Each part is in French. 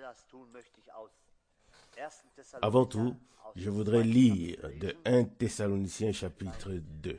Avant tout, je voudrais lire de 1 Thessaloniciens chapitre 2.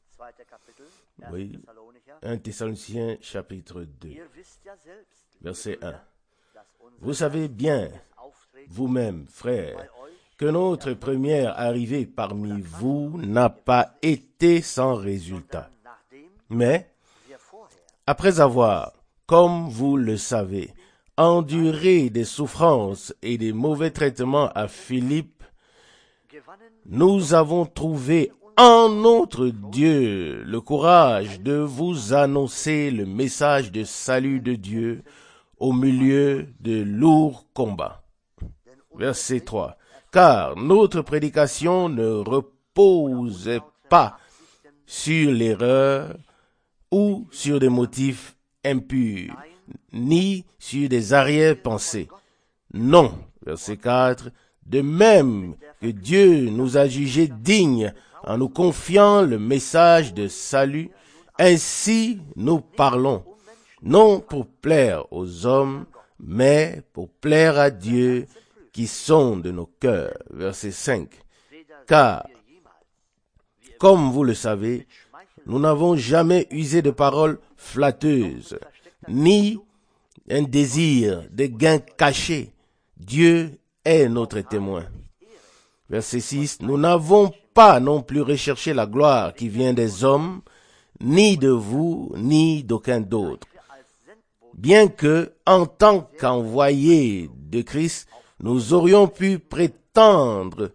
Oui, 1 Thessaloniciens chapitre 2, verset 1. Vous savez bien, vous-même, frères, que notre première arrivée parmi vous n'a pas été sans résultat. Mais, après avoir, comme vous le savez, enduré des souffrances et des mauvais traitements à Philippe, nous avons trouvé en notre Dieu le courage de vous annoncer le message de salut de Dieu au milieu de lourds combats. Verset 3. Car notre prédication ne repose pas sur l'erreur ou sur des motifs impurs, ni sur des arrière-pensées. Non, verset 4, de même que Dieu nous a jugés dignes en nous confiant le message de salut, ainsi nous parlons, non pour plaire aux hommes, mais pour plaire à Dieu qui sonde nos cœurs. Verset 5. Car, comme vous le savez, nous n'avons jamais usé de paroles flatteuses, ni un désir de gain caché. Dieu est notre témoin. Verset 6. Nous n'avons pas non plus recherché la gloire qui vient des hommes, ni de vous, ni d'aucun d'autre. Bien que, en tant qu'envoyés de Christ, nous aurions pu prétendre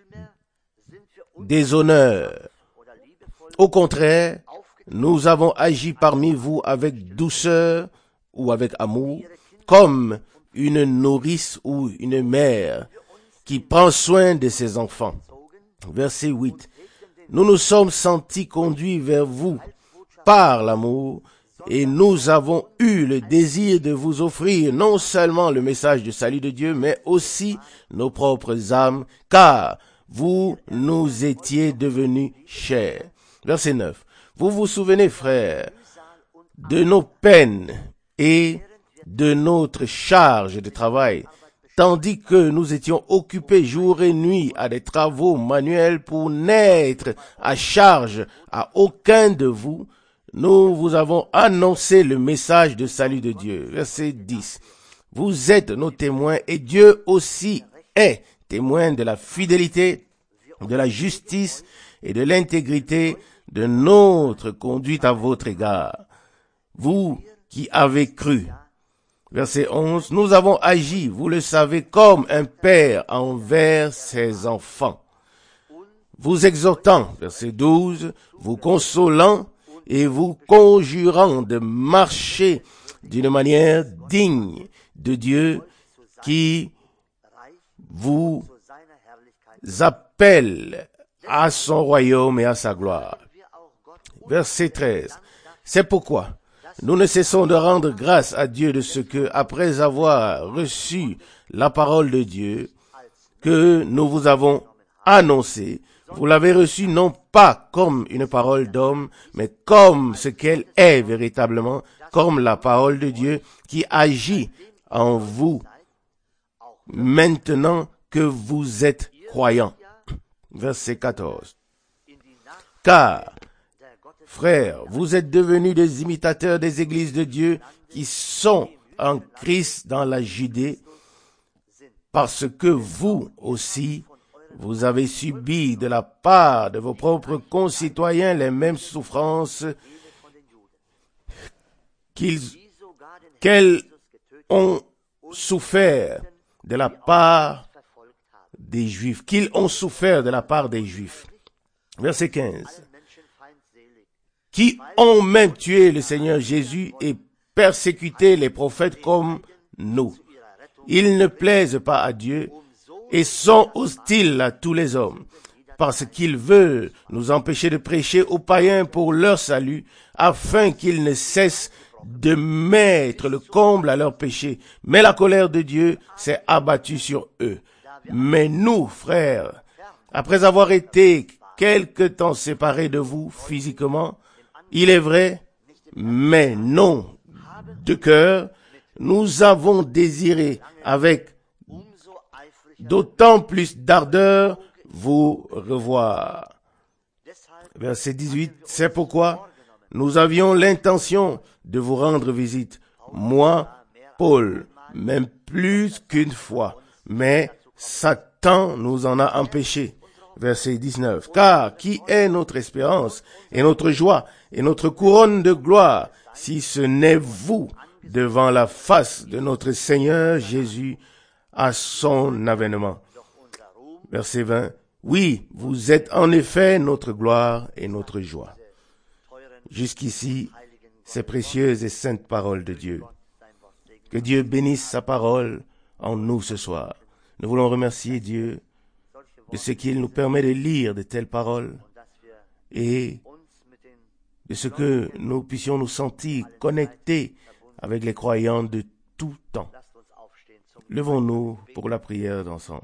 des honneurs. Au contraire, nous avons agi parmi vous avec douceur ou avec amour, comme une nourrice ou une mère qui prend soin de ses enfants. Verset 8. Nous nous sommes sentis conduits vers vous par l'amour et nous avons eu le désir de vous offrir non seulement le message du salut de Dieu, mais aussi nos propres âmes, car vous nous étiez devenus chers. Verset 9. Vous vous souvenez, frères, de nos peines et de notre charge de travail, tandis que nous étions occupés jour et nuit à des travaux manuels pour n'être à charge à aucun de vous, nous vous avons annoncé le message de salut de Dieu. Verset 10. Vous êtes nos témoins et Dieu aussi est témoin de la fidélité, de la justice et de l'intégrité de notre conduite à votre égard. Vous qui avez cru. Verset 11. Nous avons agi, vous le savez, comme un père envers ses enfants. Vous exhortant, verset 12, vous consolant et vous conjurant de marcher d'une manière digne de Dieu qui vous appelle à son royaume et à sa gloire. Verset 13. C'est pourquoi nous ne cessons de rendre grâce à Dieu de ce que, après avoir reçu la parole de Dieu que nous vous avons annoncée, vous l'avez reçue non pas comme une parole d'homme, mais comme ce qu'elle est véritablement, comme la parole de Dieu qui agit en vous maintenant que vous êtes croyants. Verset 14. Car, frères, vous êtes devenus des imitateurs des églises de Dieu qui sont en Christ dans la Judée, parce que vous aussi, vous avez subi de la part de vos propres concitoyens les mêmes souffrances qu'elles ont souffert de la part des Juifs, qu'ils ont souffert de la part des Juifs. Verset 15. Qui ont même tué le Seigneur Jésus et persécuté les prophètes comme nous. Ils ne plaisent pas à Dieu et sont hostiles à tous les hommes, parce qu'ils veulent nous empêcher de prêcher aux païens pour leur salut, afin qu'ils ne cessent de mettre le comble à leurs péchés. Mais la colère de Dieu s'est abattue sur eux. Mais nous, frères, après avoir été quelque temps séparés de vous physiquement, il est vrai, mais non de cœur, nous avons désiré avec d'autant plus d'ardeur vous revoir. Verset 18, c'est pourquoi nous avions l'intention de vous rendre visite, moi, Paul, même plus qu'une fois, mais Satan nous en a empêchés. Verset 19, car qui est notre espérance et notre joie et notre couronne de gloire, si ce n'est vous devant la face de notre Seigneur Jésus à son avènement. Verset 20, oui, vous êtes en effet notre gloire et notre joie. Jusqu'ici, ces précieuses et saintes paroles de Dieu. Que Dieu bénisse sa parole en nous ce soir. Nous voulons remercier Dieu de ce qu'il nous permet de lire de telles paroles et de ce que nous puissions nous sentir connectés avec les croyants de tout temps. Levons-nous pour la prière d'ensemble.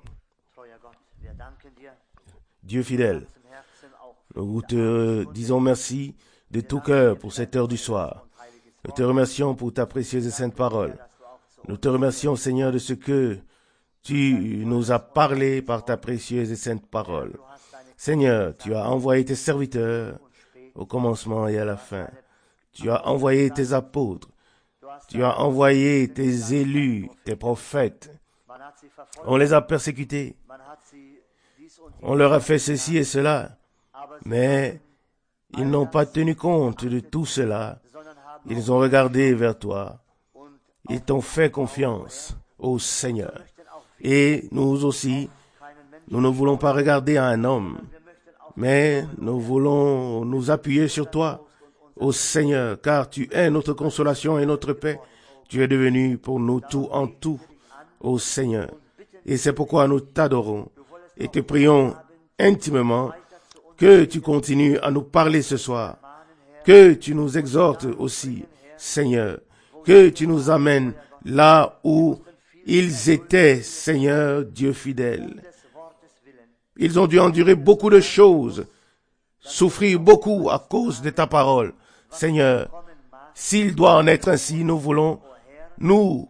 Dieu fidèle, nous te disons merci de tout cœur pour cette heure du soir. Nous te remercions pour ta précieuse et sainte parole. Nous te remercions, Seigneur, de ce que tu nous as parlé par ta précieuse et sainte parole. Seigneur, tu as envoyé tes serviteurs au commencement et à la fin. Tu as envoyé tes apôtres. Tu as envoyé tes élus, tes prophètes. On les a persécutés. On leur a fait ceci et cela. Mais ils n'ont pas tenu compte de tout cela. Ils ont regardé vers toi. Ils t'ont fait confiance, ô Seigneur. Et nous aussi, nous ne voulons pas regarder à un homme, mais nous voulons nous appuyer sur toi, ô Seigneur, car tu es notre consolation et notre paix. Tu es devenu pour nous tout en tout, ô Seigneur. Et c'est pourquoi nous t'adorons et te prions intimement que tu continues à nous parler ce soir, que tu nous exhortes aussi, Seigneur, que tu nous amènes là où ils étaient, Seigneur, Dieu fidèle. Ils ont dû endurer beaucoup de choses, souffrir beaucoup à cause de ta parole. Seigneur, s'il doit en être ainsi, nous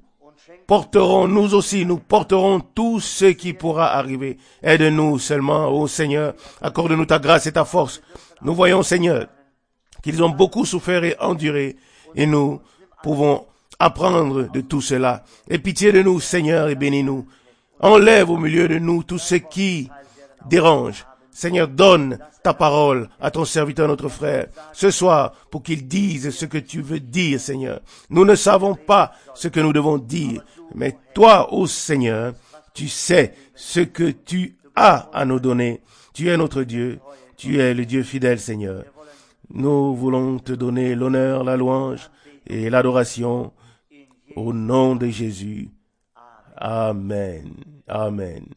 porterons tout ce qui pourra arriver. Aide-nous seulement, ô Seigneur, accorde-nous ta grâce et ta force. Nous voyons, Seigneur, qu'ils ont beaucoup souffert et enduré, et nous pouvons apprendre de tout cela. Aie pitié de nous, Seigneur, et bénis-nous. Enlève au milieu de nous tout ce qui dérange. Seigneur, donne ta parole à ton serviteur, notre frère, ce soir, pour qu'il dise ce que tu veux dire, Seigneur. Nous ne savons pas ce que nous devons dire, mais toi, ô Seigneur, tu sais ce que tu as à nous donner. Tu es notre Dieu, tu es le Dieu fidèle, Seigneur. Nous voulons te donner l'honneur, la louange et l'adoration au nom de Jésus. Amen. Amen.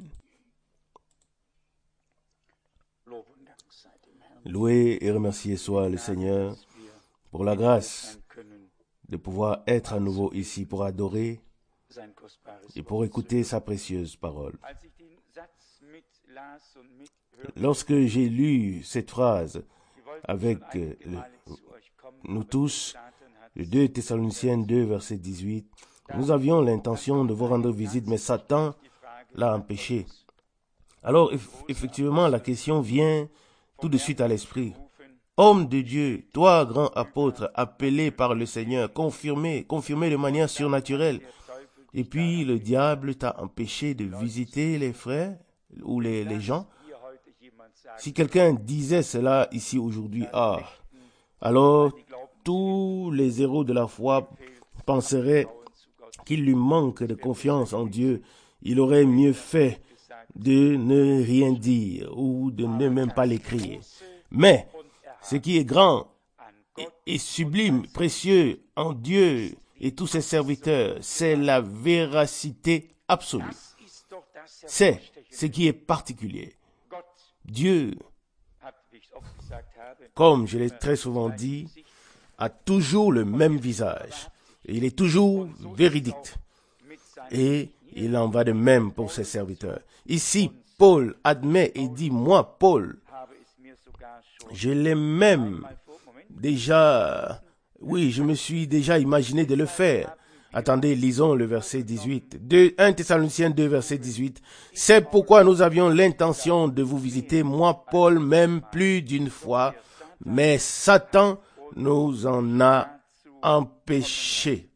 Loué et remercié soit le Seigneur pour la grâce de pouvoir être à nouveau ici pour adorer et pour écouter sa précieuse parole. Lorsque j'ai lu cette phrase avec nous tous, le 2 Thessaloniciens 2, verset 18, nous avions l'intention de vous rendre visite, mais Satan l'a empêché. Alors, effectivement, la question vient tout de suite à l'esprit. Homme de Dieu, toi, grand apôtre, appelé par le Seigneur, confirmé de manière surnaturelle, et puis le diable t'a empêché de visiter les frères ou les gens. Si quelqu'un disait cela ici aujourd'hui, alors tous les héros de la foi penseraient qu'il lui manque de confiance en Dieu. Il aurait mieux fait de ne rien dire ou de ne même pas l'écrire. Mais ce qui est grand et sublime, précieux en Dieu et tous ses serviteurs, c'est la véracité absolue. C'est ce qui est particulier. Dieu, comme je l'ai très souvent dit, a toujours le même visage. Et il est toujours véridique. Et il en va de même pour ses serviteurs. Ici, Paul admet et dit, moi, Paul, je l'ai même déjà, je me suis déjà imaginé de le faire. Attendez, lisons le verset 18. 1 Thessaloniciens 2, verset 18. C'est pourquoi nous avions l'intention de vous visiter, moi, Paul, même plus d'une fois, mais Satan nous en a empêchés.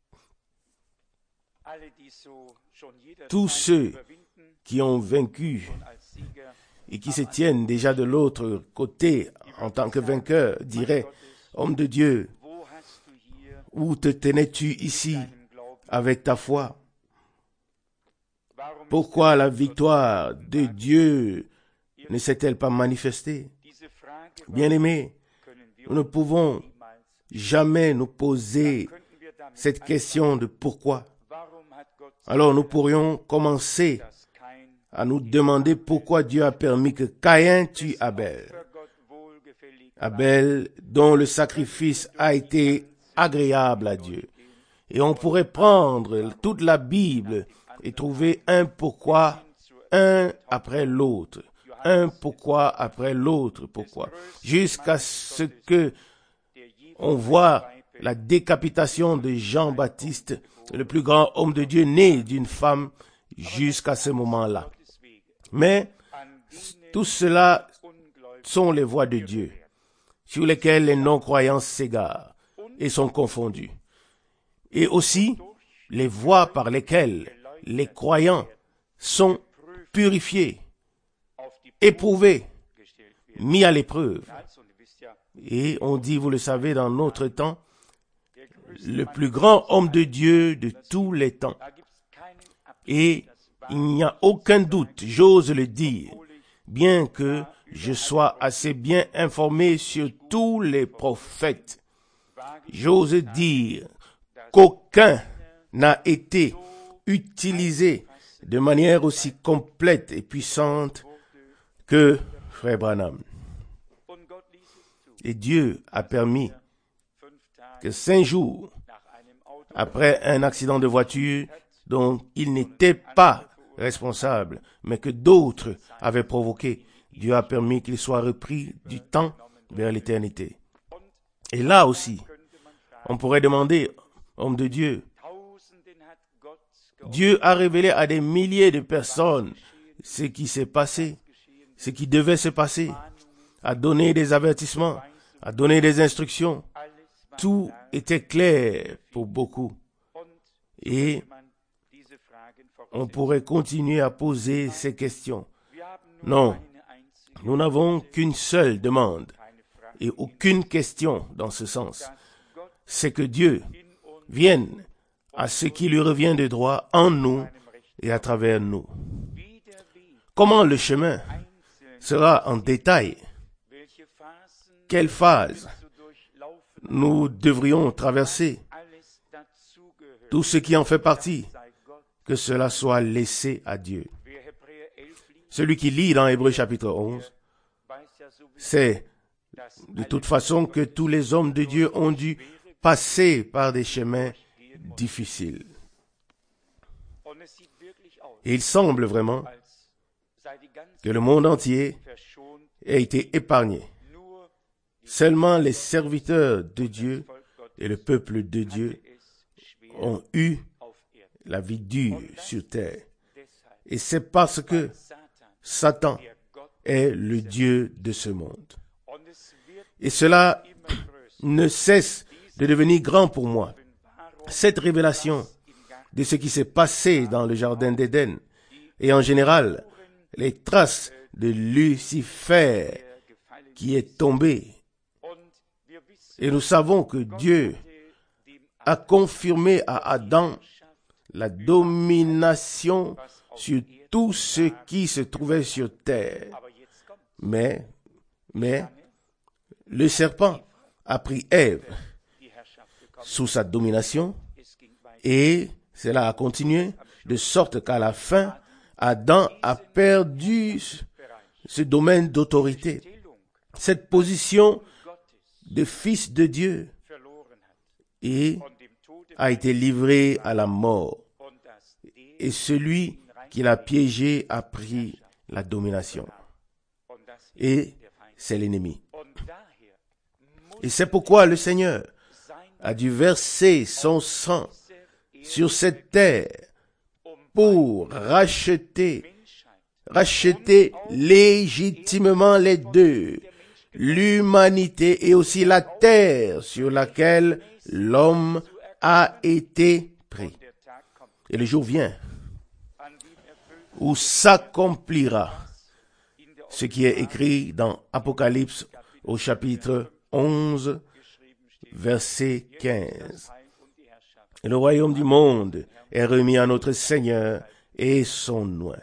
Tous ceux qui ont vaincu et qui se tiennent déjà de l'autre côté en tant que vainqueurs diraient, homme de Dieu, où te tenais-tu ici avec ta foi? Pourquoi la victoire de Dieu ne s'est-elle pas manifestée? Bien-aimés, nous ne pouvons jamais nous poser cette question de pourquoi. Alors nous pourrions commencer à nous demander pourquoi Dieu a permis que Caïn tue Abel. Abel, dont le sacrifice a été agréable à Dieu. Et on pourrait prendre toute la Bible et trouver un pourquoi, un après l'autre. Un pourquoi après l'autre pourquoi. Jusqu'à ce que on voit la décapitation de Jean-Baptiste, le plus grand homme de Dieu né d'une femme, jusqu'à ce moment-là. Mais tout cela sont les voies de Dieu, sur lesquelles les non-croyants s'égarent et sont confondus. Et aussi les voies par lesquelles les croyants sont purifiés, éprouvés, mis à l'épreuve. Et on dit, vous le savez, dans notre temps, le plus grand homme de Dieu de tous les temps. Et il n'y a aucun doute, j'ose le dire, bien que je sois assez bien informé sur tous les prophètes, j'ose dire qu'aucun n'a été utilisé de manière aussi complète et puissante que Frère Branham. Et Dieu a permis que 5 jours après un accident de voiture dont il n'était pas responsable, mais que d'autres avaient provoqué, Dieu a permis qu'il soit repris du temps vers l'éternité. Et là aussi, on pourrait demander, homme de Dieu, Dieu a révélé à des milliers de personnes ce qui s'est passé, ce qui devait se passer, a donné des avertissements, a donné des instructions. Tout était clair pour beaucoup. Et on pourrait continuer à poser ces questions. Non, nous n'avons qu'une seule demande et aucune question dans ce sens. C'est que Dieu vienne à ce qui lui revient de droit en nous et à travers nous. Comment le chemin sera en détail? Quelle phase nous devrions traverser? Tout ce qui en fait partie, que cela soit laissé à Dieu. Celui qui lit dans Hébreux chapitre 11, c'est de toute façon que tous les hommes de Dieu ont dû passer par des chemins difficiles. Et il semble vraiment que le monde entier ait été épargné. Seulement les serviteurs de Dieu et le peuple de Dieu ont eu la vie dure sur terre. Et c'est parce que Satan est le Dieu de ce monde. Et cela ne cesse de devenir grand pour moi. Cette révélation de ce qui s'est passé dans le jardin d'Éden et en général les traces de Lucifer qui est tombé. Et nous savons que Dieu a confirmé à Adam la domination sur tout ce qui se trouvait sur terre. Mais le serpent a pris Ève sous sa domination et cela a continué de sorte qu'à la fin, Adam a perdu ce domaine d'autorité, cette position de fils de Dieu et a été livré à la mort. Et celui qui l'a piégé a pris la domination. Et c'est l'ennemi. Et c'est pourquoi le Seigneur a dû verser son sang sur cette terre pour racheter légitimement les deux, l'humanité et aussi la terre sur laquelle l'homme a été pris. Et le jour vient où s'accomplira ce qui est écrit dans Apocalypse au chapitre 11, verset 15. Et le royaume du monde est remis à notre Seigneur et son oint.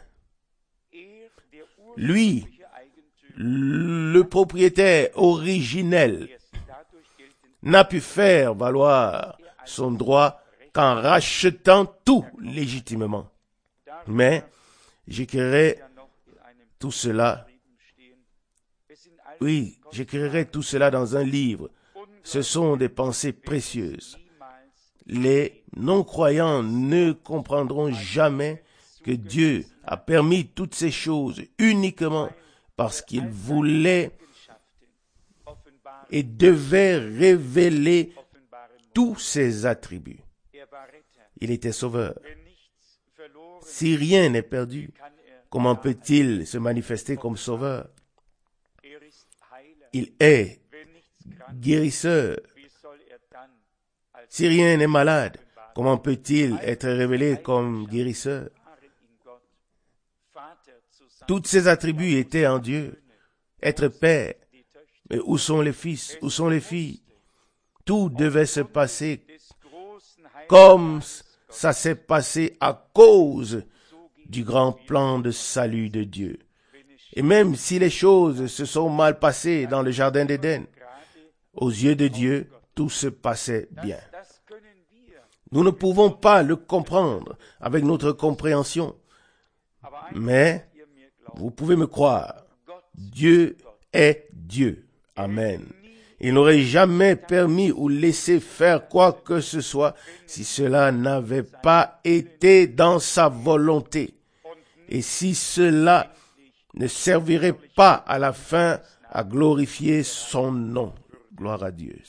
Lui, le propriétaire originel, n'a pu faire valoir son droit qu'en rachetant tout légitimement. Mais j'écrirai tout cela. Oui, j'écrirai tout cela dans un livre. Ce sont des pensées précieuses. Les non-croyants ne comprendront jamais que Dieu a permis toutes ces choses uniquement parce qu'il voulait et devait révéler tous ses attributs. Il était sauveur. Si rien n'est perdu, comment peut-il se manifester comme sauveur? Il est guérisseur. Si rien n'est malade, comment peut-il être révélé comme guérisseur? Tous ses attributs étaient en Dieu. Être père. Mais où sont les fils? Où sont les filles? Tout devait se passer comme ça s'est passé à cause du grand plan de salut de Dieu. Et même si les choses se sont mal passées dans le jardin d'Éden, aux yeux de Dieu, tout se passait bien. Nous ne pouvons pas le comprendre avec notre compréhension. Mais vous pouvez me croire, Dieu est Dieu. Amen. Il n'aurait jamais permis ou laissé faire quoi que ce soit si cela n'avait pas été dans sa volonté. Et si cela ne servirait pas à la fin à glorifier son nom. Gloire à Dieu.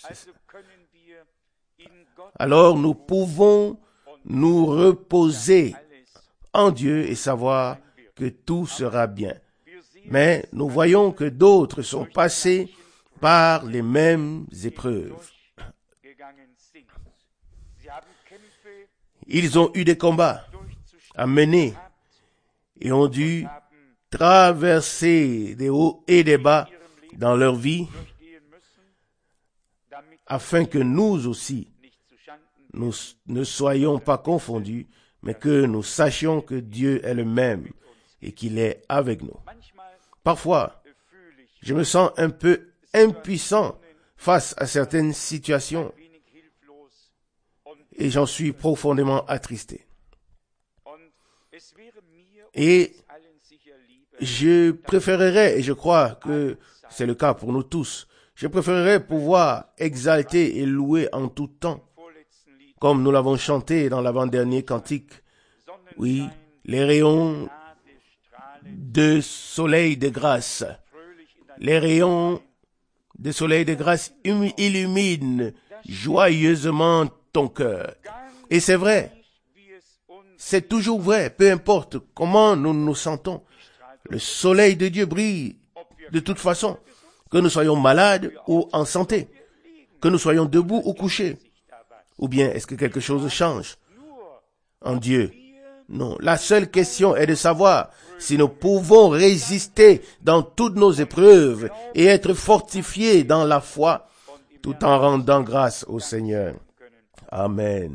Alors nous pouvons nous reposer en Dieu et savoir que tout sera bien. Mais nous voyons que d'autres sont passés par les mêmes épreuves. Ils ont eu des combats à mener et ont dû traverser des hauts et des bas dans leur vie afin que nous aussi, nous ne soyons pas confondus, mais que nous sachions que Dieu est le même et qu'il est avec nous. Parfois, je me sens un peu impuissant face à certaines situations et j'en suis profondément attristé. Et je préférerais, et je crois que c'est le cas pour nous tous, je préférerais pouvoir exalter et louer en tout temps, comme nous l'avons chanté dans l'avant-dernier cantique. Oui, les rayons de soleil de grâce, les rayons de soleil de grâce illuminent joyeusement ton cœur. Et c'est vrai, c'est toujours vrai, peu importe comment nous nous sentons. Le soleil de Dieu brille de toute façon, que nous soyons malades ou en santé, que nous soyons debout ou couchés. Ou bien est-ce que quelque chose change en Dieu? Non, la seule question est de savoir si nous pouvons résister dans toutes nos épreuves et être fortifiés dans la foi tout en rendant grâce au Seigneur. Amen.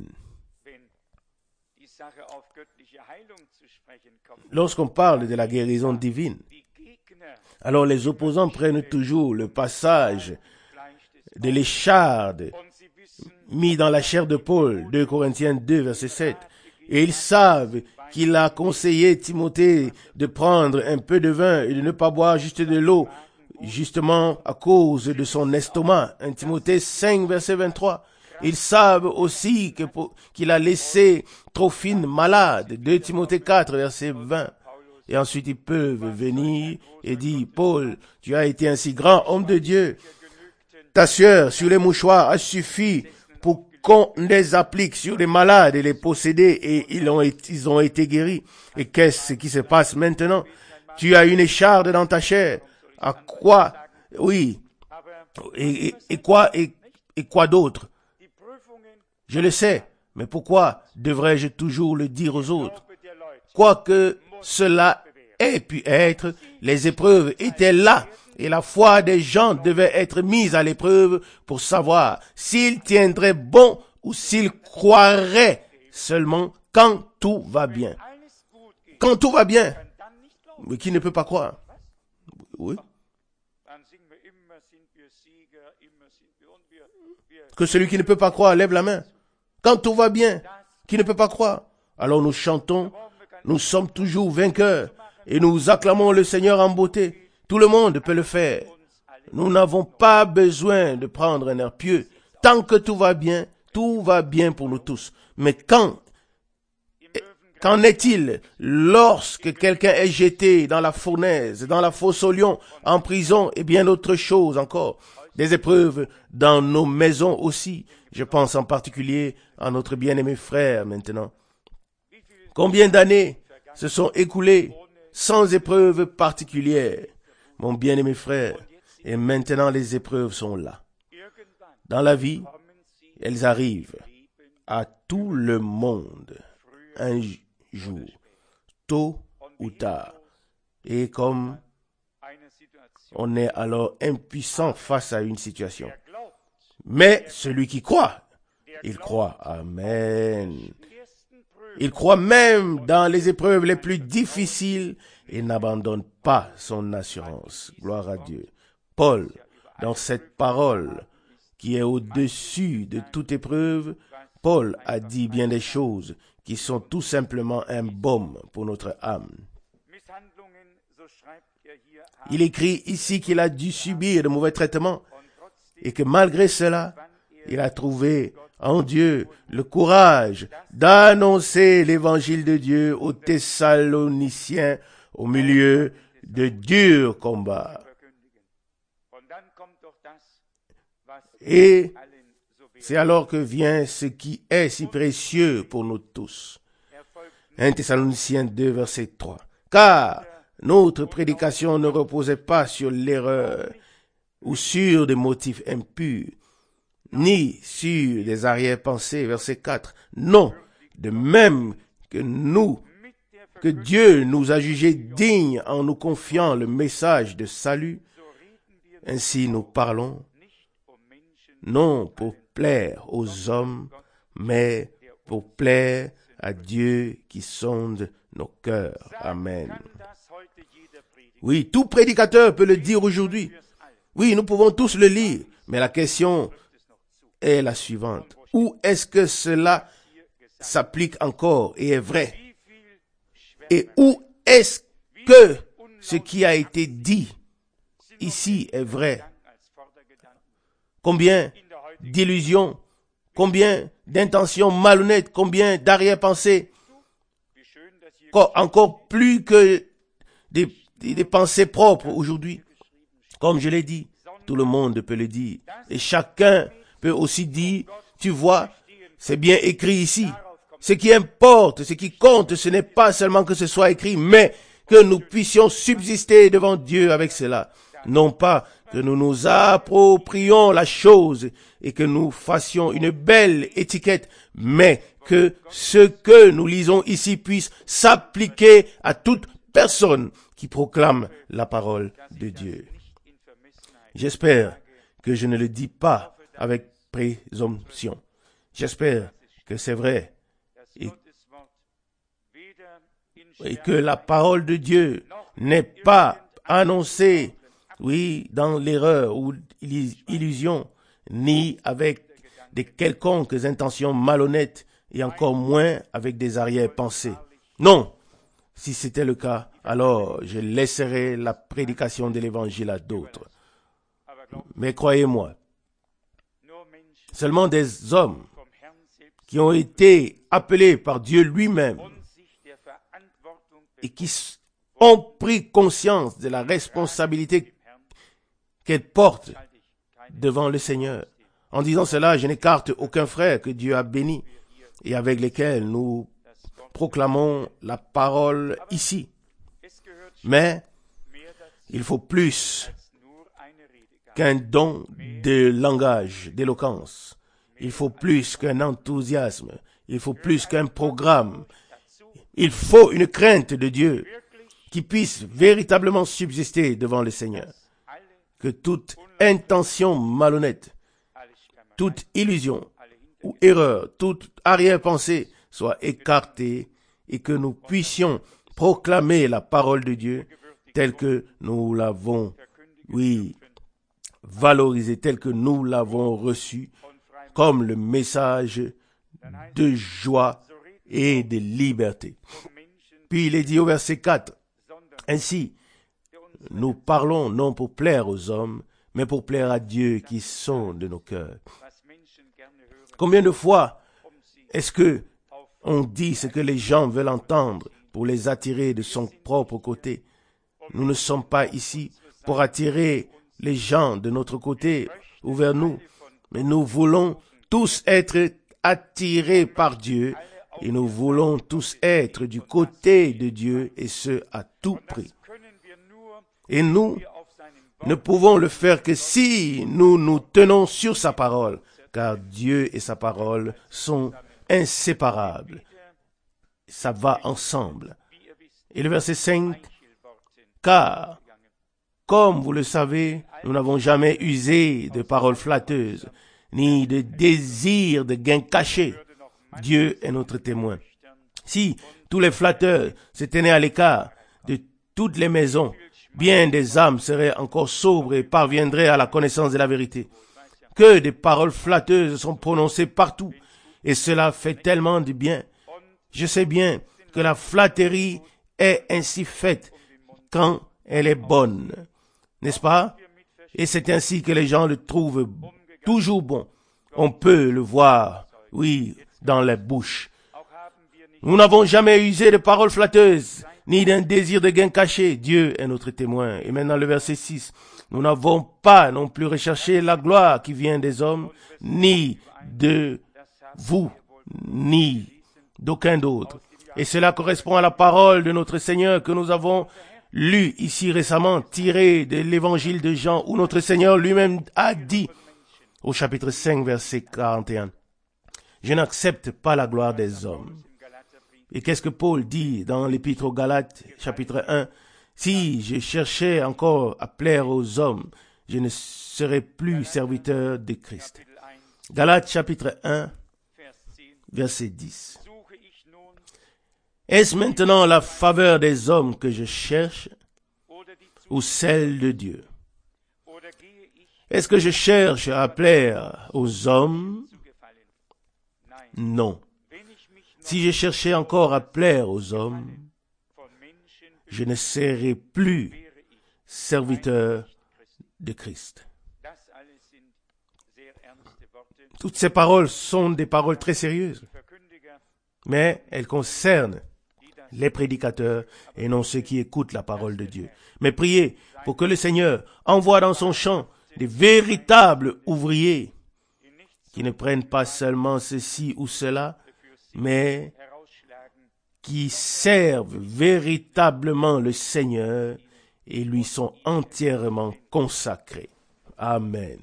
Lorsqu'on parle de la guérison divine, alors les opposants prennent toujours le passage de l'écharde mis dans la chair de Paul, 2 Corinthiens 2, verset 7. Et ils savent qu'il a conseillé Timothée de prendre un peu de vin et de ne pas boire juste de l'eau, justement à cause de son estomac. 1 Timothée 5, verset 23. Ils savent aussi qu'il a laissé Trophine malade. 2 Timothée 4, verset 20. Et ensuite ils peuvent venir et dire, Paul, tu as été un si grand homme de Dieu. Ta sueur sur les mouchoirs a suffi pour qu'on les applique sur les malades et les possédés et ils ont été guéris. Et qu'est-ce qui se passe maintenant? Tu as une écharde dans ta chair. À quoi? Oui. Et quoi d'autre? Je le sais. Mais pourquoi devrais-je toujours le dire aux autres? Quoique cela ait pu être, les épreuves étaient là. Et la foi des gens devait être mise à l'épreuve pour savoir s'ils tiendraient bon ou s'ils croiraient seulement quand tout va bien. Quand tout va bien. Mais qui ne peut pas croire? Oui. Que celui qui ne peut pas croire lève la main. Quand tout va bien, qui ne peut pas croire? Alors nous chantons, nous sommes toujours vainqueurs et nous acclamons le Seigneur en beauté. Tout le monde peut le faire. Nous n'avons pas besoin de prendre un air pieux. Tant que tout va bien pour nous tous. Mais qu'en est-il lorsque quelqu'un est jeté dans la fournaise, dans la fosse aux lions, en prison et bien d'autres choses encore? Des épreuves dans nos maisons aussi. Je pense en particulier à notre bien-aimé frère maintenant. Combien d'années se sont écoulées sans épreuves particulières? Mon bien-aimé frère, et maintenant les épreuves sont là. Dans la vie, elles arrivent à tout le monde, un jour, tôt ou tard. Et comme on est alors impuissant face à une situation. Mais celui qui croit, il croit. Amen. Il croit même dans les épreuves les plus difficiles et n'abandonne pas son assurance. Gloire à Dieu. Paul, dans cette parole qui est au-dessus de toute épreuve, Paul a dit bien des choses qui sont tout simplement un baume pour notre âme. Il écrit ici qu'il a dû subir de mauvais traitements et que malgré cela, il a trouvé en Dieu le courage d'annoncer l'évangile de Dieu aux Thessaloniciens au milieu de durs combats. Et c'est alors que vient ce qui est si précieux pour nous tous. 1 Thessaloniciens 2, verset 3. Car notre prédication ne reposait pas sur l'erreur ou sur des motifs impurs, ni sur des arrière-pensées, verset 4. Non, de même que Dieu nous a jugés dignes en nous confiant le message de salut, ainsi nous parlons, non pour plaire aux hommes, mais pour plaire à Dieu qui sonde nos cœurs. Amen. Oui, tout prédicateur peut le dire aujourd'hui. Oui, nous pouvons tous le lire, mais la question est la suivante. Où est-ce que cela s'applique encore et est vrai? Et où est-ce que ce qui a été dit ici est vrai? Combien d'illusions, combien d'intentions malhonnêtes, combien d'arrière-pensées, encore plus que des pensées propres aujourd'hui. Comme je l'ai dit, tout le monde peut le dire. Et chacun peut aussi dire, tu vois, c'est bien écrit ici. Ce qui importe, ce qui compte, ce n'est pas seulement que ce soit écrit, mais que nous puissions subsister devant Dieu avec cela. Non pas que nous nous approprions la chose et que nous fassions une belle étiquette, mais que ce que nous lisons ici puisse s'appliquer à toute personne qui proclame la parole de Dieu. J'espère que je ne le dis pas avec présomption. J'espère que c'est vrai et que la parole de Dieu n'est pas annoncée, oui, dans l'erreur ou l'illusion, ni avec des quelconques intentions malhonnêtes et encore moins avec des arrière-pensées. Non, si c'était le cas, alors je laisserai la prédication de l'évangile à d'autres. Mais croyez-moi, seulement des hommes qui ont été appelés par Dieu lui-même et qui ont pris conscience de la responsabilité qu'elles portent devant le Seigneur En disant cela, je n'écarte aucun frère que Dieu a béni et avec lesquels nous proclamons la parole ici. Mais il faut plus qu'un don de langage, d'éloquence. Il faut plus qu'un enthousiasme. Il faut plus qu'un programme. Il faut une crainte de Dieu qui puisse véritablement subsister devant le Seigneur. Que toute intention malhonnête, toute illusion ou erreur, toute arrière-pensée soit écartée et que nous puissions proclamer la parole de Dieu telle que nous l'avons, valorisée, telle que nous l'avons reçue, comme le message de joie et de liberté. Puis il est dit au verset 4, « Ainsi, nous parlons non pour plaire aux hommes, mais pour plaire à Dieu qui sonde nos cœurs. » Combien de fois est-ce que on dit ce que les gens veulent entendre pour les attirer de son propre côté? Nous ne sommes pas ici pour attirer les gens de notre côté ou vers nous, mais nous voulons tous être attirés par Dieu et nous voulons tous être du côté de Dieu et ce à tout prix. Et nous ne pouvons le faire que si nous nous tenons sur sa parole, car Dieu et sa parole sont inséparables. Ça va ensemble. Et le verset 5, « Car, comme vous le savez, nous n'avons jamais usé de paroles flatteuses, ni de désirs de gain cachés. Dieu est notre témoin. Si tous les flatteurs se tenaient à l'écart de toutes les maisons, bien des âmes seraient encore sobres et parviendraient à la connaissance de la vérité. Que des paroles flatteuses sont prononcées partout, et cela fait tellement de bien. Je sais bien que la flatterie est ainsi faite quand elle est bonne, n'est-ce pas? Et c'est ainsi que les gens le trouvent toujours bon. On peut le voir, dans les bouches. Nous n'avons jamais usé de paroles flatteuses, ni d'un désir de gain caché. Dieu est notre témoin. Et maintenant le verset 6. Nous n'avons pas non plus recherché la gloire qui vient des hommes, ni de vous, ni d'aucun d'autre. Et cela correspond à la parole de notre Seigneur que nous avons lue ici récemment, tirée de l'évangile de Jean, où notre Seigneur lui-même a dit, au chapitre 5, verset 41, « Je n'accepte pas la gloire des hommes. » Et qu'est-ce que Paul dit dans l'épître aux Galates, chapitre 1, « Si je cherchais encore à plaire aux hommes, je ne serais plus serviteur de Christ. » Galates, chapitre 1, verset 10. Est-ce maintenant la faveur des hommes que je cherche ou celle de Dieu? Est-ce que je cherche à plaire aux hommes? Non. Si je cherchais encore à plaire aux hommes, je ne serais plus serviteur de Christ. Toutes ces paroles sont des paroles très sérieuses, mais elles concernent les prédicateurs et non ceux qui écoutent la parole de Dieu. Mais priez pour que le Seigneur envoie dans son champ des véritables ouvriers qui ne prennent pas seulement ceci ou cela, mais qui servent véritablement le Seigneur et lui sont entièrement consacrés. Amen.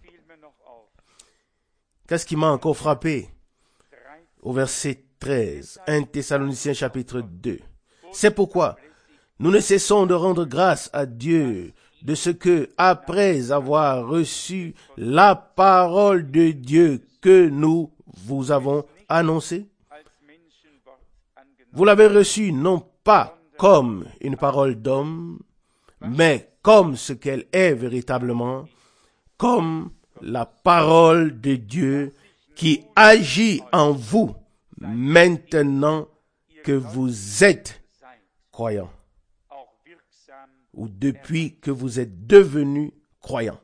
Qu'est-ce qui m'a encore frappé? Au verset 13, 1 Thessaloniciens chapitre 2. C'est pourquoi nous ne cessons de rendre grâce à Dieu de ce que, après avoir reçu la parole de Dieu que nous vous avons annoncée, vous l'avez reçue non pas comme une parole d'homme, mais comme ce qu'elle est véritablement, comme la parole de Dieu qui agit en vous maintenant que vous êtes croyants, ou depuis que vous êtes devenus croyants.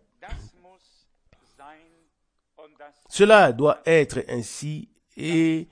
Cela doit être ainsi et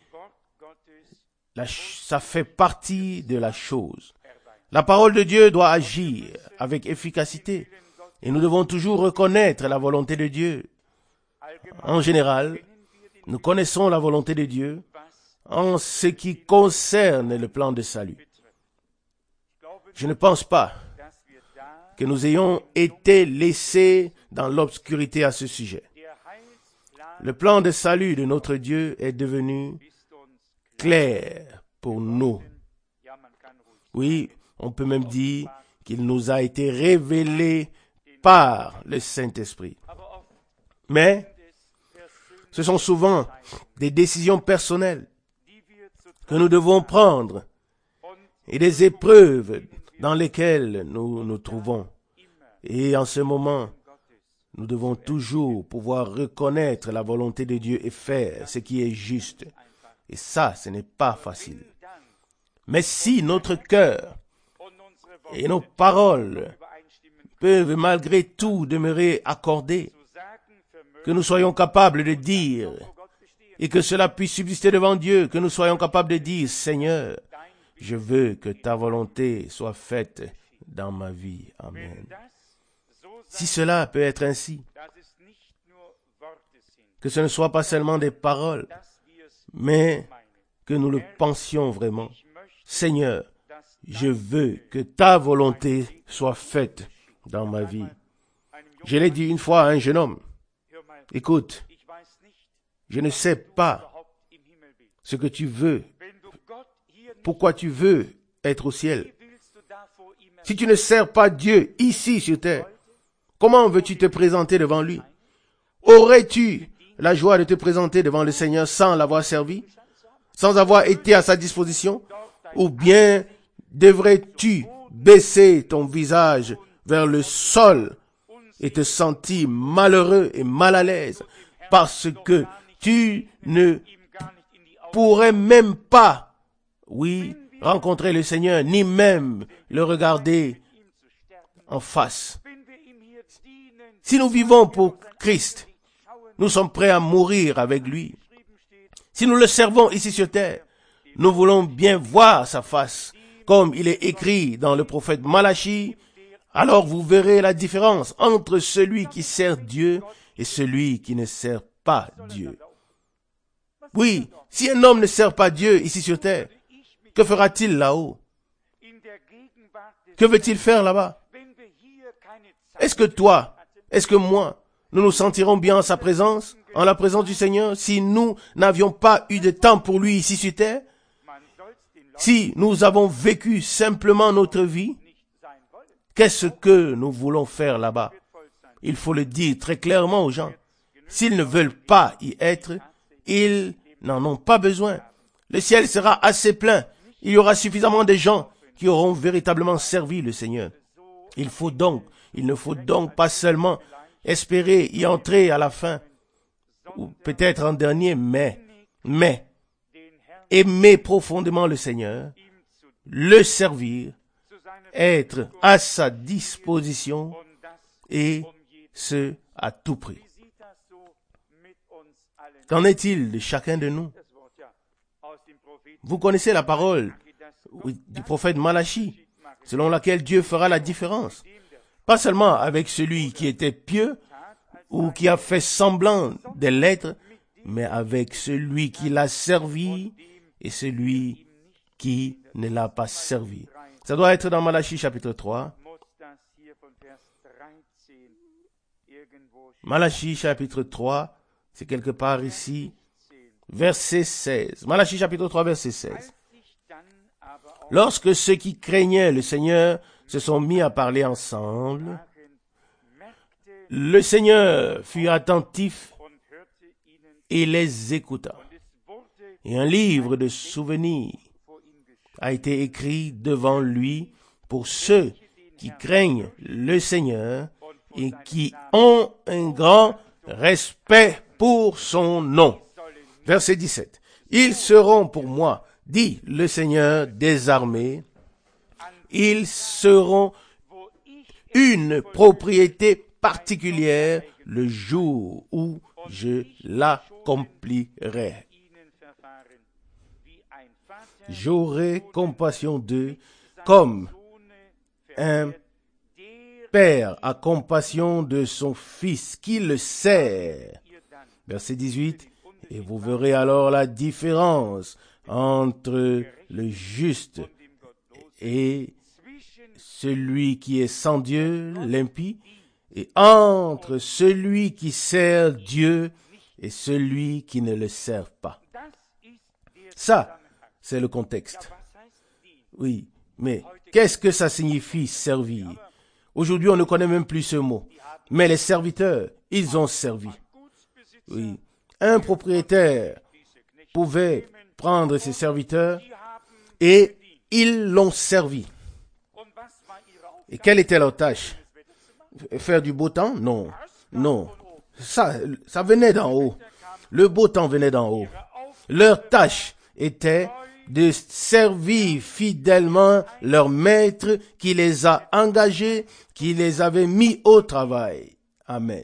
ça fait partie de la chose. La parole de Dieu doit agir avec efficacité et nous devons toujours reconnaître la volonté de Dieu. En général, nous connaissons la volonté de Dieu en ce qui concerne le plan de salut. Je ne pense pas que nous ayons été laissés dans l'obscurité à ce sujet. Le plan de salut de notre Dieu est devenu clair pour nous. Oui, on peut même dire qu'il nous a été révélé par le Saint-Esprit. Mais ce sont souvent des décisions personnelles que nous devons prendre et des épreuves dans lesquelles nous nous trouvons. Et en ce moment, nous devons toujours pouvoir reconnaître la volonté de Dieu et faire ce qui est juste. Et ça, ce n'est pas facile. Mais si notre cœur et nos paroles peuvent malgré tout demeurer accordés, que nous soyons capables de dire, et que cela puisse subsister devant Dieu, que nous soyons capables de dire, Seigneur, je veux que ta volonté soit faite dans ma vie. Amen. Si cela peut être ainsi, que ce ne soit pas seulement des paroles, mais que nous le pensions vraiment. Seigneur, je veux que ta volonté soit faite dans ma vie. Je l'ai dit une fois à un jeune homme. Écoute, je ne sais pas ce que tu veux, pourquoi tu veux être au ciel. Si tu ne sers pas Dieu ici sur terre, comment veux-tu te présenter devant lui? Aurais-tu la joie de te présenter devant le Seigneur sans l'avoir servi, sans avoir été à sa disposition? Ou bien devrais-tu baisser ton visage vers le sol et te sentir malheureux et mal à l'aise parce que tu ne pourrais même pas, rencontrer le Seigneur, ni même le regarder en face. Si nous vivons pour Christ, nous sommes prêts à mourir avec lui. Si nous le servons ici sur terre, nous voulons bien voir sa face, comme il est écrit dans le prophète Malachie. Alors vous verrez la différence entre celui qui sert Dieu et celui qui ne sert pas Dieu. Oui, si un homme ne sert pas Dieu ici sur terre, que fera-t-il là-haut? Que veut-il faire là-bas? Est-ce que toi, est-ce que moi, nous nous sentirons bien en sa présence, en la présence du Seigneur, si nous n'avions pas eu de temps pour lui ici sur terre? Si nous avons vécu simplement notre vie, qu'est-ce que nous voulons faire là-bas? Il faut le dire très clairement aux gens. S'ils ne veulent pas y être, ils n'en ont pas besoin. Le ciel sera assez plein. Il y aura suffisamment de gens qui auront véritablement servi le Seigneur. Il ne faut donc pas seulement espérer y entrer à la fin, ou peut-être en dernier, mais aimer profondément le Seigneur, le servir, être à sa disposition et ce à tout prix. Qu'en est-il de chacun de nous? Vous connaissez la parole du prophète Malachie, selon laquelle Dieu fera la différence. Pas seulement avec celui qui était pieux ou qui a fait semblant de l'être, mais avec celui qui l'a servi et celui qui ne l'a pas servi. Ça doit être dans Malachie chapitre 3. Malachie chapitre 3, c'est quelque part ici, verset 16. Malachie chapitre 3, verset 16. Lorsque ceux qui craignaient le Seigneur se sont mis à parler ensemble, le Seigneur fut attentif et les écouta. Et un livre de souvenirs a été écrit devant lui pour ceux qui craignent le Seigneur et qui ont un grand respect pour son nom. Verset 17. Ils seront pour moi, dit le Seigneur des armées, ils seront une propriété particulière le jour où je l'accomplirai. J'aurai compassion d'eux comme un père a compassion de son fils qui le sert Verset 18. Et vous verrez alors la différence entre le juste et celui qui est sans Dieu, l'impie, et entre celui qui sert Dieu et celui qui ne le sert pas. Ça, c'est le contexte. Oui, mais qu'est-ce que ça signifie servir? Aujourd'hui, on ne connaît même plus ce mot. Mais les serviteurs, ils ont servi. Oui, un propriétaire pouvait prendre ses serviteurs et ils l'ont servi. Et quelle était leur tâche? Faire du beau temps? Non. Non. Ça venait d'en haut. Le beau temps venait d'en haut. Leur tâche était de servir fidèlement leur maître qui les a engagés, qui les avait mis au travail. Amen.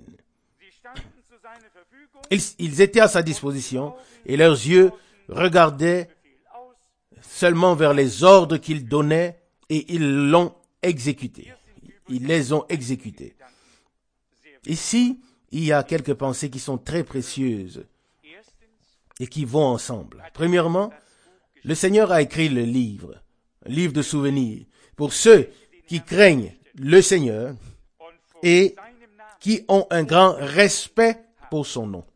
Ils étaient à sa disposition et leurs yeux regardaient seulement vers les ordres qu'il donnait et ils l'ont exécuté. Ils les ont exécutés. Ici, il y a quelques pensées qui sont très précieuses et qui vont ensemble. Premièrement, le Seigneur a écrit le livre, un livre de souvenirs, pour ceux qui craignent le Seigneur et qui ont un grand respect pour son nom.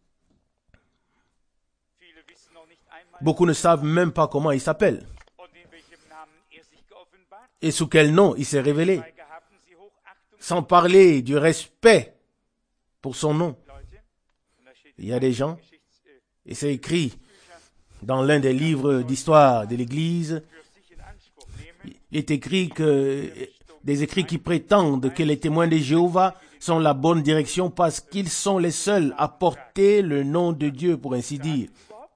Beaucoup ne savent même pas comment il s'appelle et sous quel nom il s'est révélé, sans parler du respect pour son nom. Il y a des gens, et c'est écrit dans l'un des livres d'histoire de l'Église, il est écrit que des écrits qui prétendent que les témoins de Jéhovah sont la bonne direction parce qu'ils sont les seuls à porter le nom de Dieu, pour ainsi dire.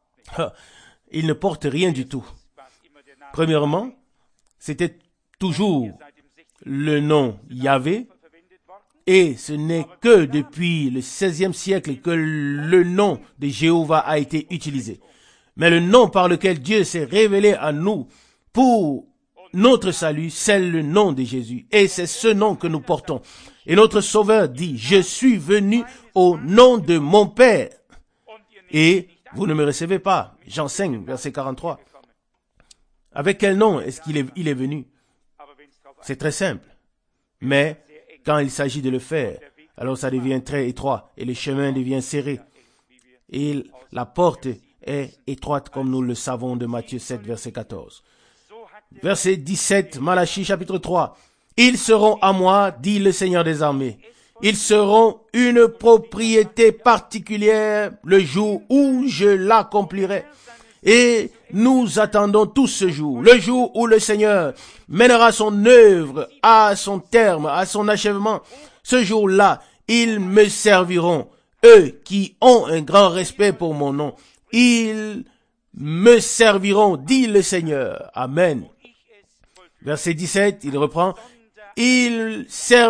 Ils ne portent rien du tout. Premièrement, c'était toujours le nom Yahvé, et ce n'est que depuis le XVIe siècle que le nom de Jéhovah a été utilisé. Mais le nom par lequel Dieu s'est révélé à nous pour notre salut, c'est le nom de Jésus. Et c'est ce nom que nous portons. Et notre Sauveur dit, je suis venu au nom de mon Père. Et vous ne me recevez pas. Jean 5, verset 43. Avec quel nom est-ce qu'il est venu? C'est très simple. Mais quand il s'agit de le faire, alors ça devient très étroit et le chemin devient serré. Et la porte est étroite comme nous le savons de Matthieu 7, verset 14. Verset 17, Malachie chapitre 3. Ils seront à moi, dit le Seigneur des armées. Ils seront une propriété particulière le jour où je l'accomplirai. Et nous attendons tous ce jour, le jour où le Seigneur mènera son œuvre à son terme, à son achèvement. Ce jour-là, ils me serviront, eux qui ont un grand respect pour mon nom. Ils me serviront, dit le Seigneur. Amen. Verset 17, il reprend. Ils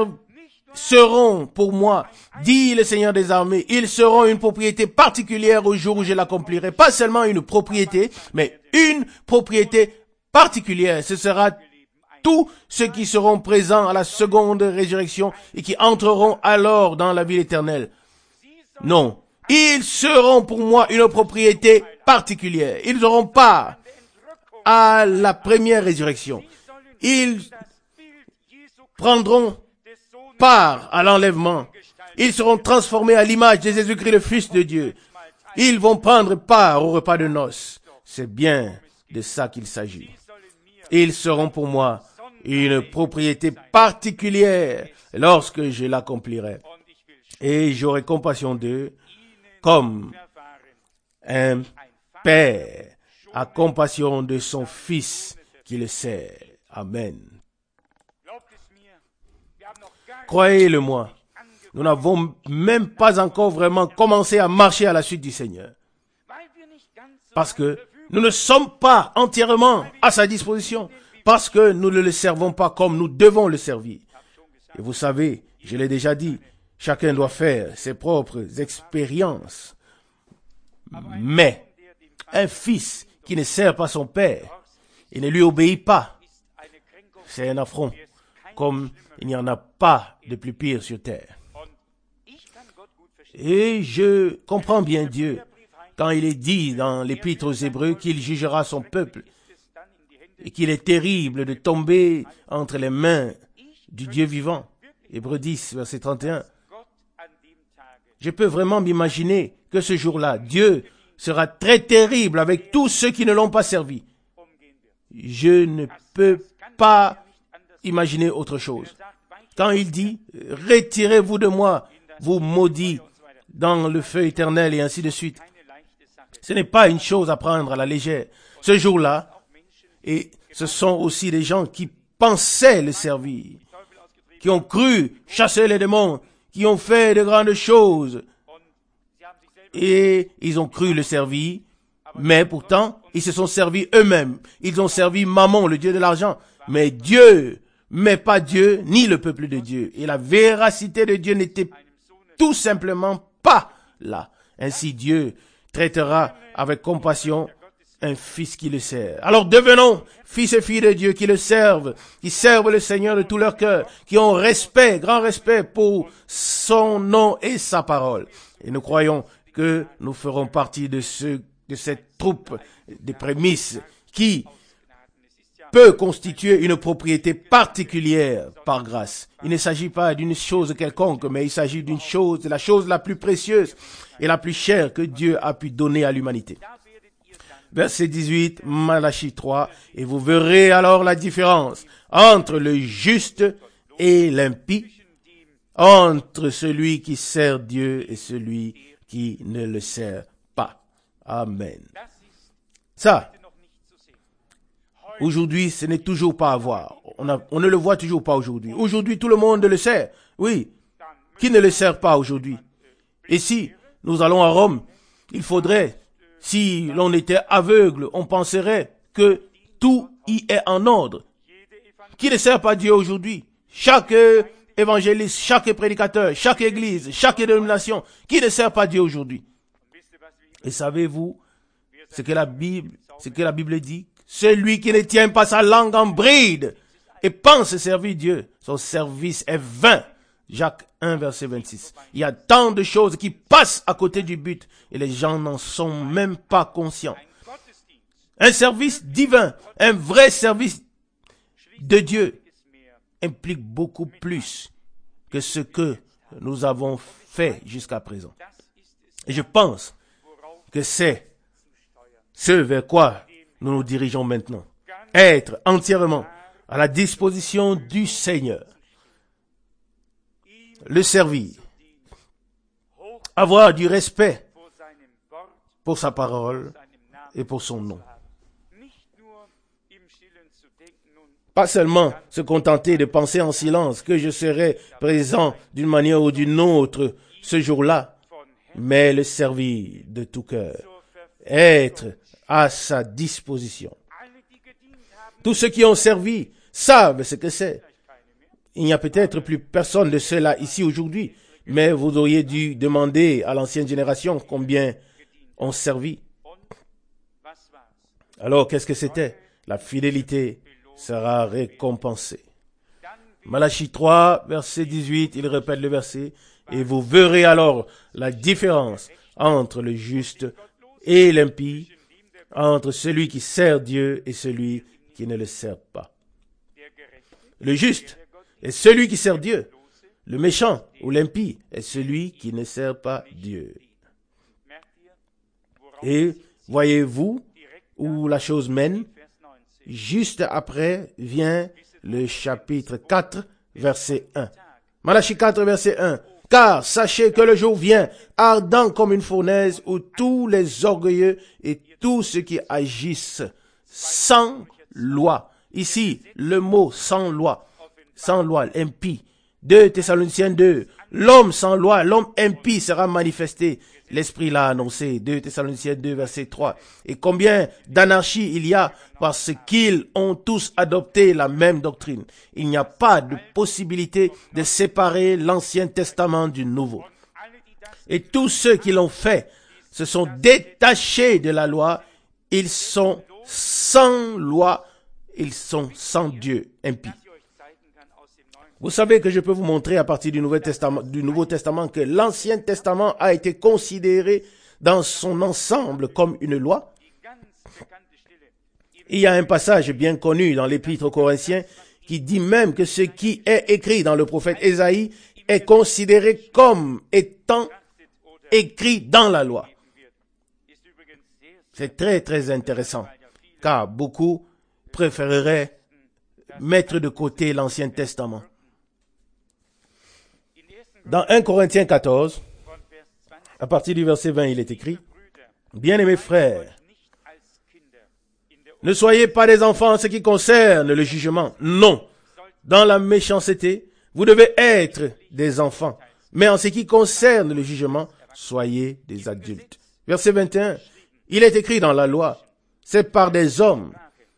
seront pour moi, dit le Seigneur des armées. Ils seront une propriété particulière au jour où je l'accomplirai. Pas seulement une propriété, mais une propriété particulière. Ce sera tous ceux qui seront présents à la seconde résurrection et qui entreront alors dans la vie éternelle. Non. Ils seront pour moi une propriété particulière. Ils auront part à la première résurrection. Ils prendront part à l'enlèvement. Ils seront transformés à l'image de Jésus-Christ, le Fils de Dieu. Ils vont prendre part au repas de noces. C'est bien de ça qu'il s'agit. Ils seront pour moi une propriété particulière lorsque je l'accomplirai. Et j'aurai compassion d'eux comme un père a compassion de son fils qui le sert. Amen. Croyez-le-moi, nous n'avons même pas encore vraiment commencé à marcher à la suite du Seigneur. Parce que nous ne sommes pas entièrement à sa disposition. Parce que nous ne le servons pas comme nous devons le servir. Et vous savez, je l'ai déjà dit, chacun doit faire ses propres expériences. Mais un fils qui ne sert pas son père et ne lui obéit pas, c'est un affront, comme il n'y en a pas de plus pire sur terre. Et je comprends bien Dieu quand il est dit dans l'Épître aux Hébreux qu'il jugera son peuple et qu'il est terrible de tomber entre les mains du Dieu vivant. Hébreux 10, verset 31. Je peux vraiment m'imaginer que ce jour-là, Dieu sera très terrible avec tous ceux qui ne l'ont pas servi. Je ne peux pas imaginer autre chose. Quand il dit, retirez-vous de moi, vous maudits, dans le feu éternel et ainsi de suite. Ce n'est pas une chose à prendre à la légère. Ce jour-là, et ce sont aussi des gens qui pensaient le servir, qui ont cru chasser les démons, qui ont fait de grandes choses, et ils ont cru le servir, mais pourtant, ils se sont servis eux-mêmes. Ils ont servi Mammon, le dieu de l'argent, mais Dieu, mais pas Dieu, ni le peuple de Dieu. Et la véracité de Dieu n'était tout simplement pas là. Ainsi Dieu traitera avec compassion un fils qui le sert. Alors devenons fils et filles de Dieu qui le servent, qui servent le Seigneur de tout leur cœur, qui ont respect, grand respect pour son nom et sa parole. Et nous croyons que nous ferons partie de cette troupe des prémices qui peut constituer une propriété particulière par grâce. Il ne s'agit pas d'une chose quelconque, mais il s'agit d'une chose, de la chose la plus précieuse et la plus chère que Dieu a pu donner à l'humanité. Verset 18, Malachie 3, et vous verrez alors la différence entre le juste et l'impie, entre celui qui sert Dieu et celui qui ne le sert pas. Amen. Ça, aujourd'hui, ce n'est toujours pas à voir. On ne le voit toujours pas aujourd'hui. Aujourd'hui, tout le monde le sert. Oui. Qui ne le sert pas aujourd'hui? Et si nous allons à Rome, il faudrait, si l'on était aveugle, on penserait que tout y est en ordre. Qui ne sert pas Dieu aujourd'hui? Chaque évangéliste, chaque prédicateur, chaque église, chaque dénomination, qui ne sert pas Dieu aujourd'hui? Et savez-vous ce que la Bible dit? Celui qui ne tient pas sa langue en bride et pense servir Dieu, son service est vain. Jacques 1, verset 26. Il y a tant de choses qui passent à côté du but et les gens n'en sont même pas conscients. Un service divin, un vrai service de Dieu implique beaucoup plus que ce que nous avons fait jusqu'à présent. Et je pense que c'est ce vers quoi nous nous dirigeons maintenant. Être entièrement à la disposition du Seigneur. Le servir. Avoir du respect pour sa parole et pour son nom. Pas seulement se contenter de penser en silence que je serai présent d'une manière ou d'une autre ce jour-là, mais le servir de tout cœur. Être à sa disposition. Tous ceux qui ont servi savent ce que c'est. Il n'y a peut-être plus personne de cela ici aujourd'hui, mais vous auriez dû demander à l'ancienne génération combien ont servi. Alors, qu'est-ce que c'était? La fidélité sera récompensée. Malachie 3, verset 18, il répète le verset, et vous verrez alors la différence entre le juste et l'impie, entre celui qui sert Dieu et celui qui ne le sert pas. Le juste est celui qui sert Dieu. Le méchant ou l'impie est celui qui ne sert pas Dieu. Et voyez-vous où la chose mène? Juste après vient le chapitre 4, verset 1. Malachie 4, verset 1. Car sachez que le jour vient, ardent comme une fournaise, où tous les orgueilleux et tous ceux qui agissent sans loi. Ici, le mot sans loi, impie. 2 Thessaloniciens 2. L'homme sans loi, l'homme impie sera manifesté. L'Esprit l'a annoncé. 2 Thessaloniciens 2, verset 3. Et combien d'anarchie il y a parce qu'ils ont tous adopté la même doctrine. Il n'y a pas de possibilité de séparer l'Ancien Testament du Nouveau. Et tous ceux qui l'ont fait se sont détachés de la loi. Ils sont sans loi. Ils sont sans Dieu, impies. Vous savez que je peux vous montrer à partir du Nouveau Testament que l'Ancien Testament a été considéré dans son ensemble comme une loi. Il y a un passage bien connu dans l'Épître aux Corinthiens qui dit même que ce qui est écrit dans le prophète Ésaïe est considéré comme étant écrit dans la loi. C'est très très intéressant, car beaucoup préféreraient mettre de côté l'Ancien Testament. Dans 1 Corinthiens 14, à partir du verset 20, il est écrit, « Bien-aimés frères, ne soyez pas des enfants en ce qui concerne le jugement. Non, dans la méchanceté, vous devez être des enfants. Mais en ce qui concerne le jugement, soyez des adultes. » Verset 21, il est écrit dans la loi, c'est par des hommes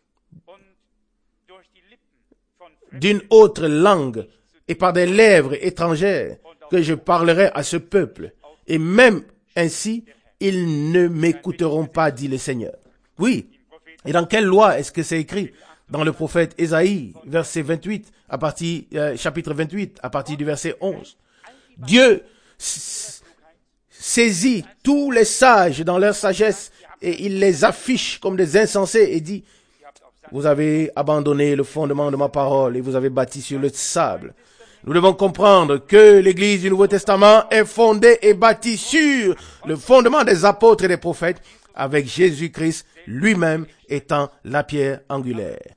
d'une autre langue et par des lèvres étrangères que je parlerai à ce peuple. Et même ainsi, ils ne m'écouteront pas, dit le Seigneur. Oui. Et dans quelle loi est-ce que c'est écrit? Dans le prophète Ésaïe, verset 28, chapitre 28, à partir du verset 11. Dieu saisit tous les sages dans leur sagesse et il les affiche comme des insensés et dit, vous avez abandonné le fondement de ma parole et vous avez bâti sur le sable. Nous devons comprendre que l'Église du Nouveau Testament est fondée et bâtie sur le fondement des apôtres et des prophètes, avec Jésus-Christ lui-même étant la pierre angulaire.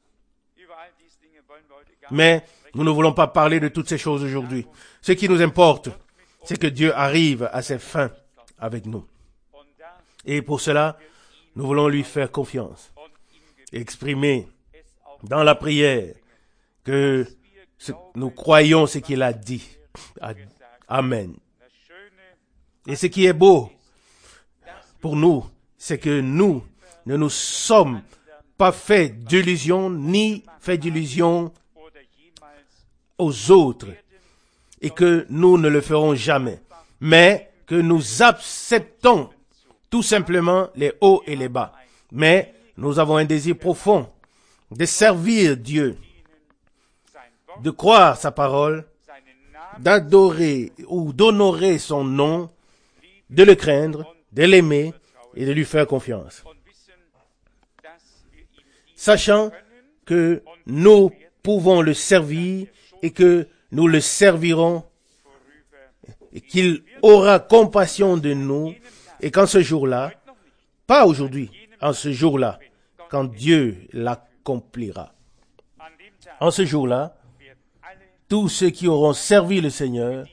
Mais nous ne voulons pas parler de toutes ces choses aujourd'hui. Ce qui nous importe, c'est que Dieu arrive à ses fins avec nous. Et pour cela, nous voulons lui faire confiance. Exprimer dans la prière que nous croyons ce qu'il a dit. Amen. Et ce qui est beau pour nous, c'est que nous ne nous sommes pas fait d'illusions, ni fait d'illusions aux autres, et que nous ne le ferons jamais, mais que nous acceptons tout simplement les hauts et les bas. Mais nous avons un désir profond de servir Dieu, de croire sa parole, d'adorer ou d'honorer son nom, de le craindre, de l'aimer et de lui faire confiance. Sachant que nous pouvons le servir et que nous le servirons et qu'il aura compassion de nous et qu'en ce jour-là, pas aujourd'hui, en ce jour-là, quand Dieu l'accomplira. En ce jour-là, tous ceux qui auront servi le Seigneur,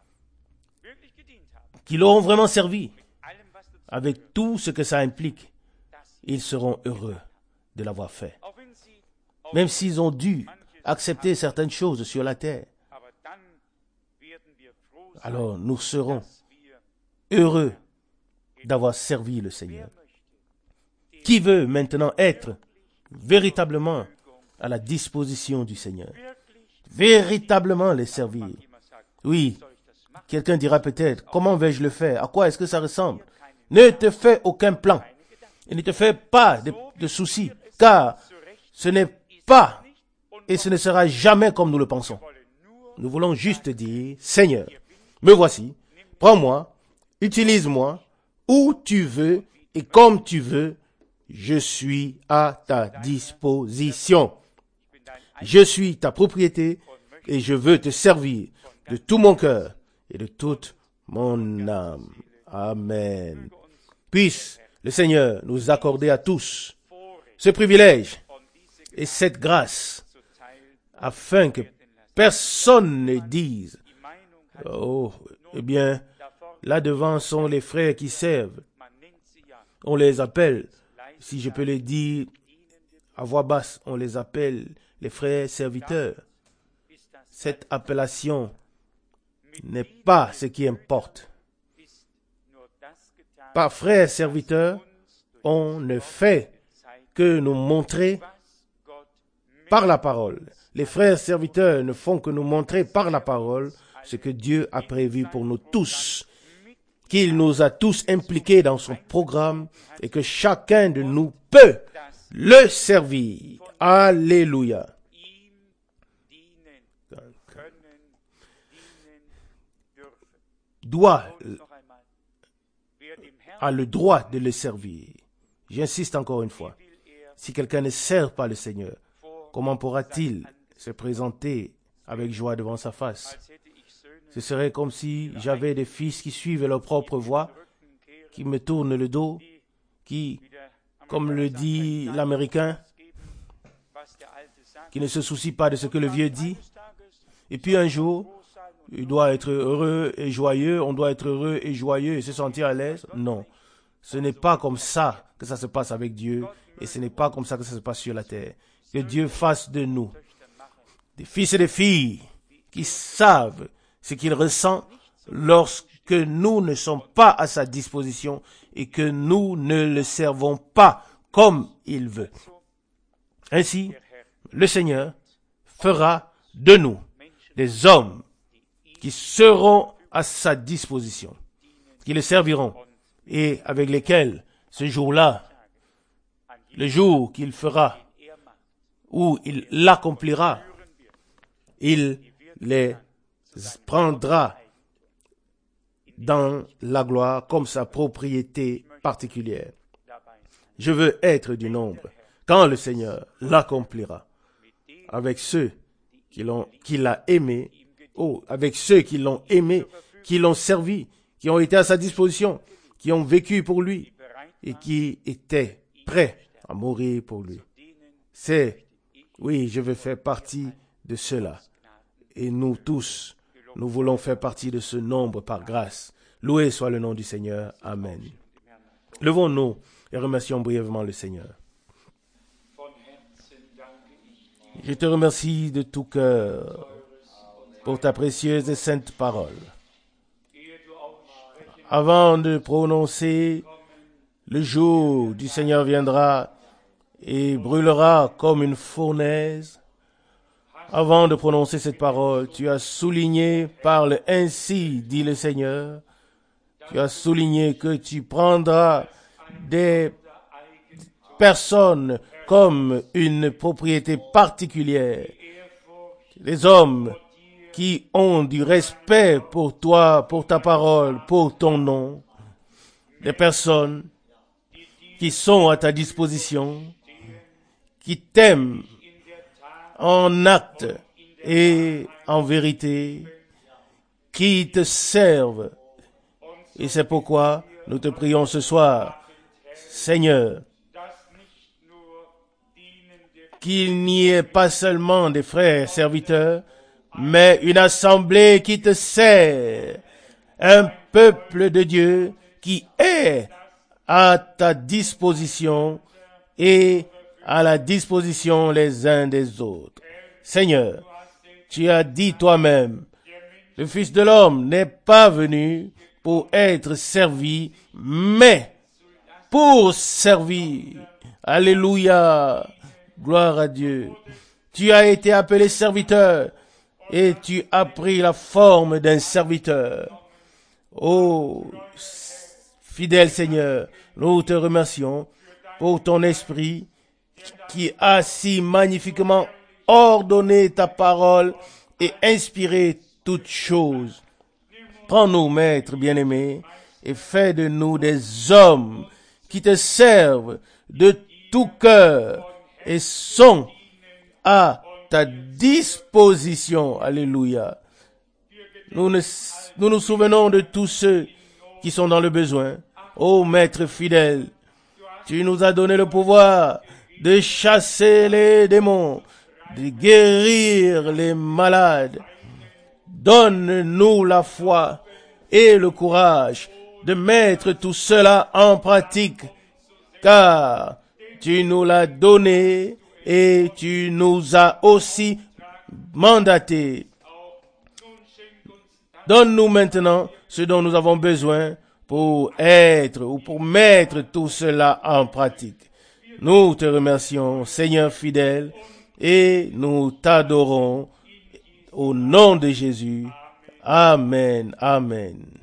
qui l'auront vraiment servi, avec tout ce que ça implique, ils seront heureux de l'avoir fait. Même s'ils ont dû accepter certaines choses sur la terre, alors nous serons heureux d'avoir servi le Seigneur. Qui veut maintenant être véritablement à la disposition du Seigneur? Véritablement les servir. Oui, quelqu'un dira peut-être, comment vais-je le faire? À quoi est-ce que ça ressemble? Ne te fais aucun plan et ne te fais pas de soucis, car ce n'est pas et ce ne sera jamais comme nous le pensons. Nous voulons juste dire, Seigneur, me voici, prends-moi, utilise-moi, où tu veux et comme tu veux, je suis à ta disposition. Je suis ta propriété et je veux te servir de tout mon cœur et de toute mon âme. Amen. Puisse le Seigneur nous accorder à tous ce privilège et cette grâce afin que personne ne dise « Oh, eh bien, là devant sont les frères qui servent. » On les appelle, si je peux le dire à voix basse, on les appelle les frères serviteurs. Cette appellation n'est pas ce qui importe. Par frères serviteurs, on ne fait que nous montrer par la parole. Les frères serviteurs ne font que nous montrer par la parole ce que Dieu a prévu pour nous tous, qu'il nous a tous impliqués dans son programme et que chacun de nous peut le servir. Alléluia. a le droit de le servir. J'insiste encore une fois. Si quelqu'un ne sert pas le Seigneur, comment pourra-t-il se présenter avec joie devant sa face? Ce serait comme si j'avais des fils qui suivent leur propre voie, qui me tournent le dos, qui, comme le dit l'Américain, qui ne se soucient pas de ce que le vieux dit. Et puis un jour, il doit être heureux et joyeux, on doit être heureux et joyeux et se sentir à l'aise. Non, ce n'est pas comme ça que ça se passe avec Dieu et ce n'est pas comme ça que ça se passe sur la terre. Que Dieu fasse de nous des fils et des filles qui savent ce qu'il ressent lorsque nous ne sommes pas à sa disposition et que nous ne le servons pas comme il veut. Ainsi, le Seigneur fera de nous des hommes qui seront à sa disposition, qui le serviront et avec lesquels ce jour-là, le jour qu'il fera, où il l'accomplira, il les prendra dans la gloire comme sa propriété particulière. Je veux être du nombre quand le Seigneur l'accomplira avec ceux qu'il a aimés, avec ceux qui l'ont aimé, qui l'ont servi, qui ont été à sa disposition, qui ont vécu pour lui et qui étaient prêts à mourir pour lui. Oui, je veux faire partie de cela. Et nous tous, nous voulons faire partie de ce nombre par grâce. Loué soit le nom du Seigneur. Amen. Levons-nous et remercions brièvement le Seigneur. Je te remercie de tout cœur pour ta précieuse et sainte parole. Avant de prononcer, le jour du Seigneur viendra et brûlera comme une fournaise. Avant de prononcer cette parole, tu as souligné, parle ainsi, dit le Seigneur. Tu as souligné que tu prendras des personnes comme une propriété particulière. Les hommes qui ont du respect pour toi, pour ta parole, pour ton nom. Des personnes qui sont à ta disposition, qui t'aiment en acte et en vérité, qui te servent. Et c'est pourquoi nous te prions ce soir, Seigneur, qu'il n'y ait pas seulement des frères serviteurs, mais une assemblée qui te sert, un peuple de Dieu qui est à ta disposition et à la disposition les uns des autres. Seigneur, tu as dit toi-même, le Fils de l'homme n'est pas venu pour être servi, mais pour servir. Alléluia, gloire à Dieu. Tu as été appelé serviteur et tu as pris la forme d'un serviteur. Oh, fidèle Seigneur, nous te remercions pour ton esprit qui a si magnifiquement ordonné ta parole et inspiré toutes choses. Prends-nous, Maître bien-aimé, et fais de nous des hommes qui te servent de tout cœur et sont à ta disposition. Alléluia. Nous nous souvenons de tous ceux qui sont dans le besoin. Ô Maître fidèle, tu nous as donné le pouvoir de chasser les démons, de guérir les malades. Donne-nous la foi et le courage de mettre tout cela en pratique, car tu nous l'as donné et tu nous as aussi mandaté. Donne-nous maintenant ce dont nous avons besoin pour être ou pour mettre tout cela en pratique. Nous te remercions, Seigneur fidèle, et nous t'adorons au nom de Jésus. Amen, amen.